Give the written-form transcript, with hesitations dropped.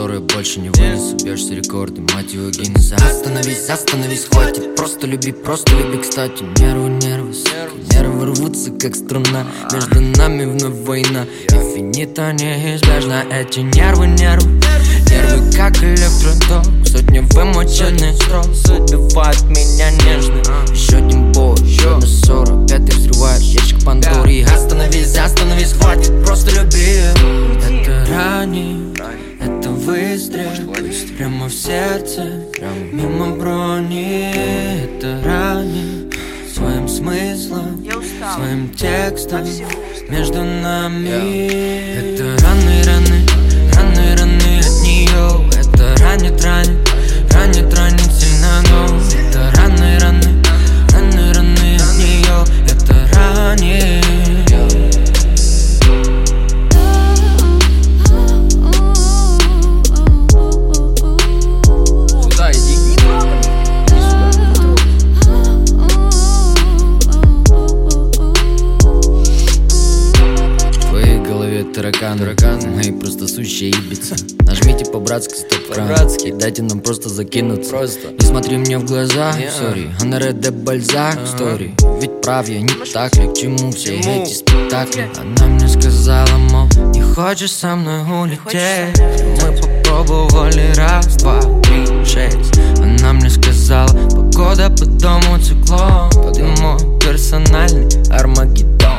которые больше не вынесу. Бьешься рекорды, мать его Гиннесса. Остановись, остановись, хватит. Просто люби, кстати. Нервы рвутся, как струна. Между нами вновь война. И финита неизбежно. Эти нервы, как электроток. Сотни вымоченных строк убивают меня нежно. Еще один бой, еще одна ссора. Опять ты взрываешь ящик Пандоры. Остановись, хватит, просто люби. Это ранее, это выстрел прямо в сердце, мимо брони. Это ранее, своим смыслом, своим текстом между нами. Это раны от нее. Это ранит сильно, но это раны от нее. Это ранит. Сюда иди. Иди сюда. В твоей голове тараканы, мои просто сущие ибицы. Нажмите по-братски стоп-кран, дайте нам просто закинуться. Не смотри мне в глаза, сори, Анаре де Бальзак стори. Ведь прав я, не так ли, к чему все эти спектакли? Она мне сказала, мол, не хочешь со мной улететь? Мы попробовали раз, два, три, шесть. Она мне сказала, погода по дому циклон. Ты мой персональный Армагеддон.